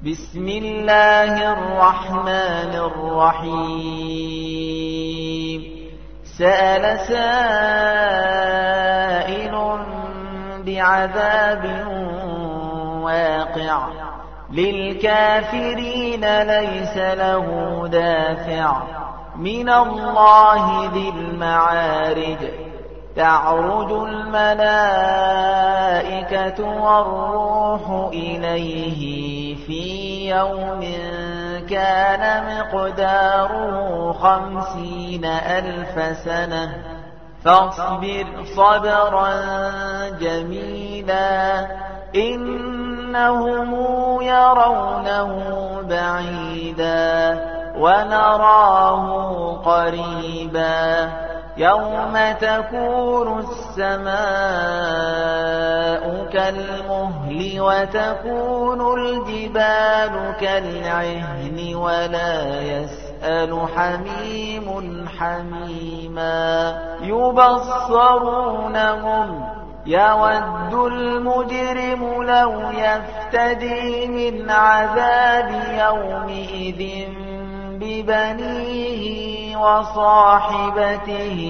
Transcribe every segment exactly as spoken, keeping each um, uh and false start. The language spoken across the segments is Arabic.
بسم الله الرحمن الرحيم سأل سائل بعذاب واقع للكافرين ليس له دافع من الله ذي المعارج تعرج الملائكة والروح إليه في يوم كان مقداره خمسين ألف سنة فاصبر صبرا جميلا إنهم يرونه بعيدا ونراه قريبا يوم تكون السماء كالمهل وتكون الجبال كالعهن ولا يسأل حميم حميما يبصرونهم يود المجرم لو يفتدي من عذاب يومئذ ببنيه وصاحبته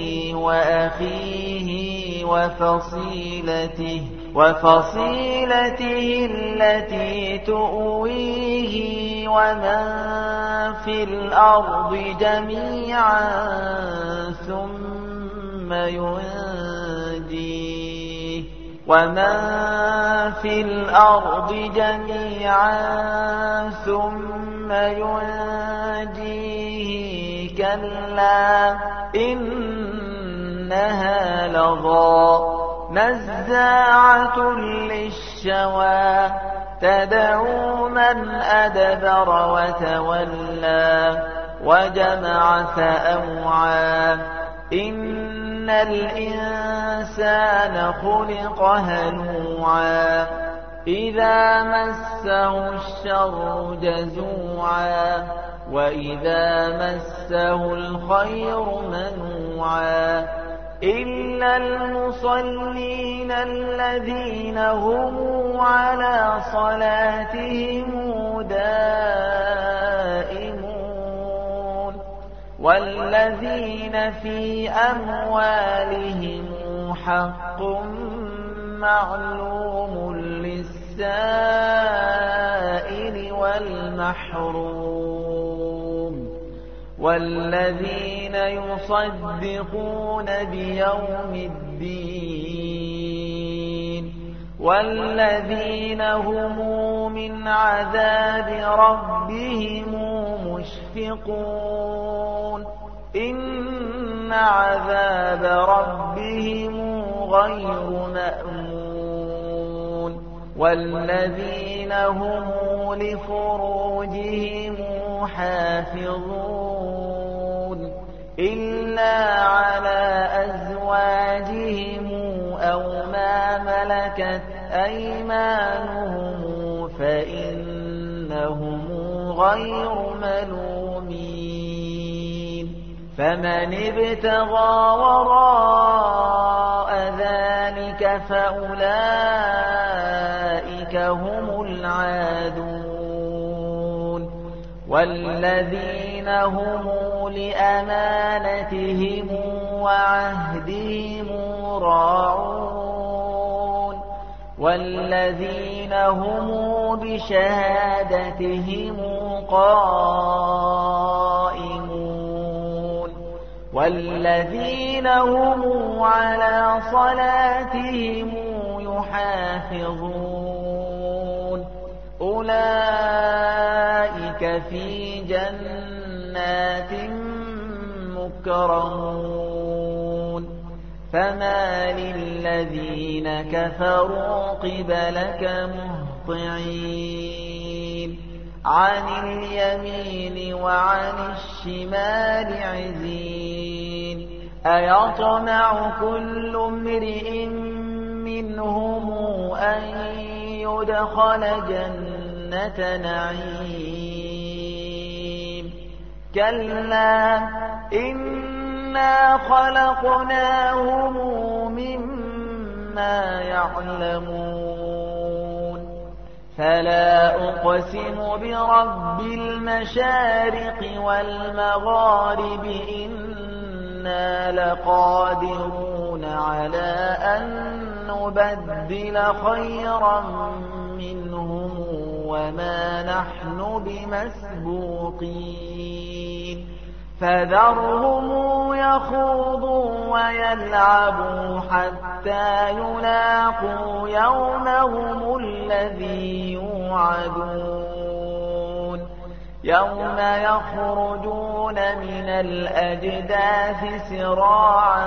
وأخيه وفصيلته وفصيلته التي تؤويه ومن في الأرض جميعا ثم ينجيه ومن في الأرض جميعا ثم ينجيه كلا إنها لظى نزاعة للشوى تدعو من أدبر وتولى وجمع فأوعى إن الإنسان خلق هلوعا إذا مسه الشر جزوعا وإذا مسه الخير منوعا إلا المصلين الذين هم على صلاتهم دائمون والذين في أموالهم حق معلوم للسائل والمحروم والذين يصدقون بيوم الدين والذين هم من عذاب ربهم مشفقون إن عذاب ربهم غير مأمون والذين هم لفروجهم حافظون إلا على أزواجهم أو ما ملكت أيمانهم فإنهم غير ملومين فمن ابتغى وراء ذلك فأولئك هم العادون والذين هم لأمانتهم وعهدهم راعون والذين هم بشهادتهم قائمون والذين هم على صلاتهم يحافظون أولئك في جنات مكرمون فما للذين كفروا قبلك مهطعين عن اليمين وعن الشمال عزين أيطمع كل امرئ منهم أن يدخل جنة نعيم كلا إنا خلقناهم مما يعلمون فلا أقسم برب المشارق والمغارب إنا لقادرون على أن نبدل خيرا منهم وما نحن بمسبوقين فذرهم يخوضوا ويلعبوا حتى يلاقوا يومهم الذي يوعدون يوم يخرجون من الأجداث سراعا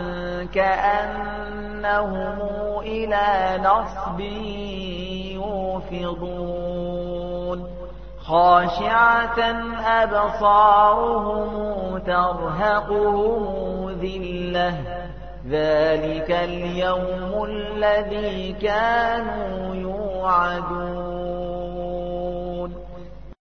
كأنهم إلى نصب يوفضون خاشعة أبصارهم ترهقهم ذلة ذلك اليوم الذي كانوا يوعدون